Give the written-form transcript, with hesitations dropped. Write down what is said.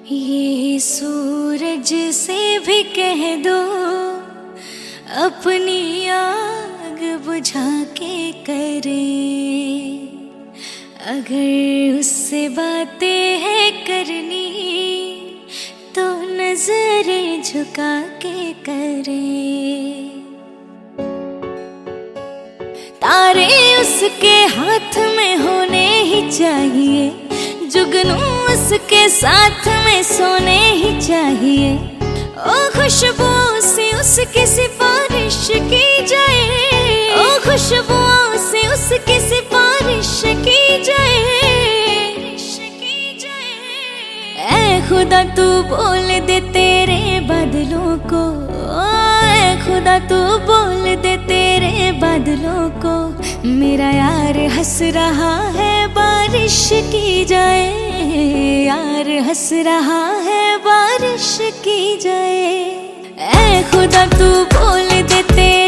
ये सूरज से भी कह दो अपनी आग बुझा के करे, अगर उससे बातें है करनी तो नजरें झुका के करे। तारे उसके हाथ में होने ही चाहिए, जुगनू उसके साथ में सोने ही चाहिए। ओ खुशबू से उसकी सिफारिश की जाए, ओ खुशबू से उसकी सिफारिश की जाए। ऐ खुदा तू बोल दे तेरे बादलों को, ऐ खुदा तू बोल दे तेरे बादलों को, मेरा यार हंस रहा है बारिश की जाए, यार हंस रहा है बारिश की जाए। ऐ खुदा तू बोल दे तेरे